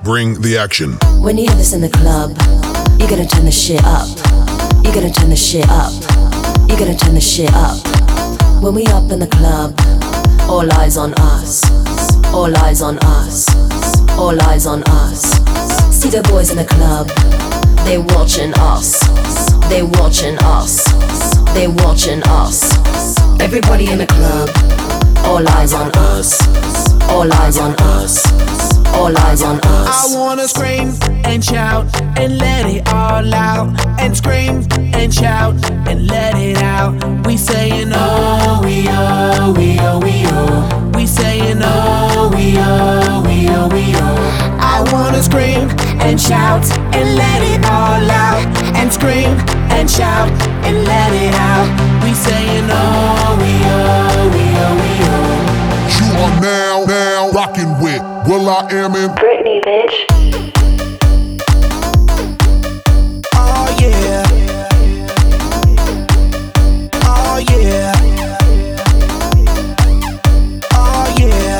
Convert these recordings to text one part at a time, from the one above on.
Bring the action. When you hear this in the club, you gotta turn the shit up. You gotta turn the shit up. You gotta turn the shit up. When we up in the club, all eyes on us. All eyes on us. All eyes on us. See the boys in the club, they watching us. They watching us. They watching us. Everybody in the club, all eyes on us. All eyes on us. All eyes on us. I wanna scream and shout and let it all out. And scream and shout and let it out. We saying oh, we oh, we oh, we oh. We saying oh, we oh, we oh, we oh. I wanna scream and shout and let it all out. And scream and shout and let it out. We saying oh, we oh, we oh, we oh. You are now rocking with will.i.am in Britney, bitch. Oh yeah. Oh yeah. Oh yeah.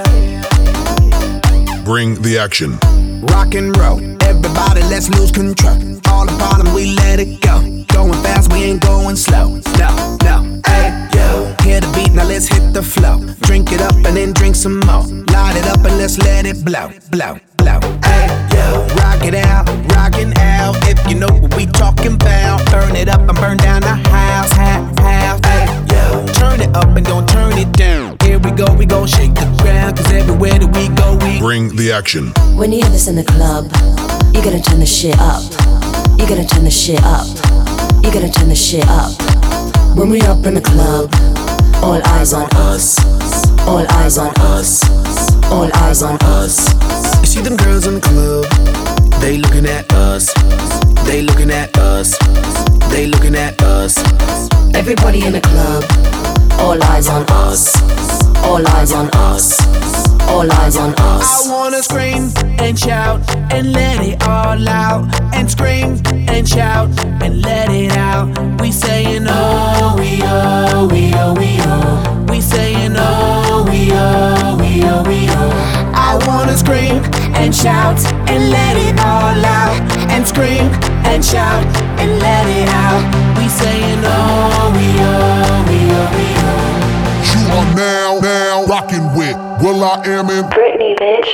Bring the action. Rock and roll, everybody let's lose control. All the bottom we let it go. Going fast, we ain't going slow. No, no, hey, yo. Hear the beat, now let's hit the flow. Drink it up and then drink some more. Light it up and let's let it blow, blow, blow. Hey, yo. Rock it out, rockin' out. If you know what we talking about. Burn it up and burn down the house, house. Hey, yo. Turn it up and don't turn it down. Here we go shake the ground. Cause everywhere that we go, we bring the action. When you hear this in the club, you gotta turn the shit up. You gotta turn the shit up. You gotta turn the shit up. When we up in the club, all eyes on us. All eyes on us. All eyes on us. You see them girls in the club, they looking at us. They looking at us. They looking at us. Everybody in the club, all eyes on us. All eyes on us. All eyes on us. I wanna scream and shout and let it all out. And scream and shout and let it out. We saying oh, we oh, we oh, we oh. We saying oh, we oh, we oh, we oh. I wanna scream and shout and let it all out. And scream and shout and let it out. We saying oh, we oh, we oh, we oh. You are now rocking with will.i.am in Britney, bitch.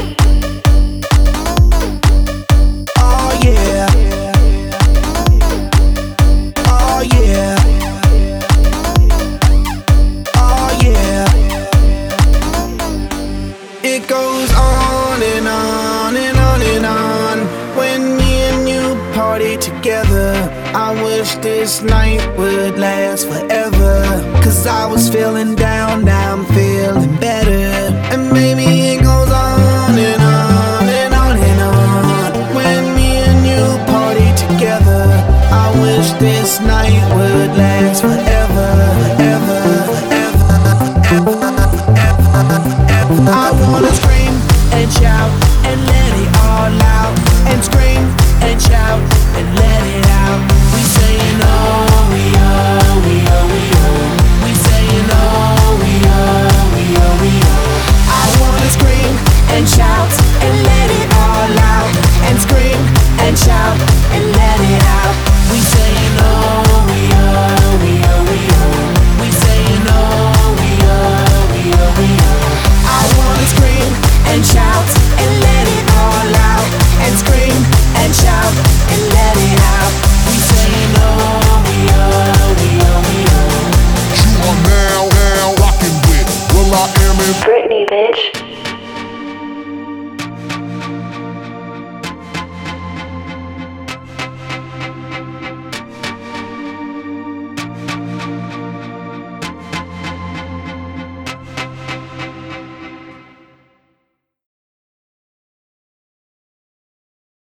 Oh yeah. Oh yeah. Oh yeah. It goes on and on and on and on. When me and you party together, I wish this night would last forever. Cause I was feeling down, now I'm feeling better. And maybe it goes on and on and on and on. When me and you party together, I wish this night would last forever, forever, forever, forever. I wanna scream and shout and let it all out. And scream and shout and let it out. We saying oh, we oh, we oh, we oh. We saying oh, we oh, we oh, we oh. I wanna scream and shout and let it all out. And scream and shout and let it out. We saying oh, we oh, we oh, we oh. We saying oh, we oh, we oh, we oh. I wanna scream and shout and let it all out. And scream and shout and let it out. We saying oh, we oh, we oh, we oh. You are now rocking with will.i.am in Britney, bitch.